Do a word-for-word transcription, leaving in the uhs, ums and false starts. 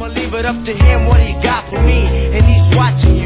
I'ma leave it up to him what he got for me. And he's watching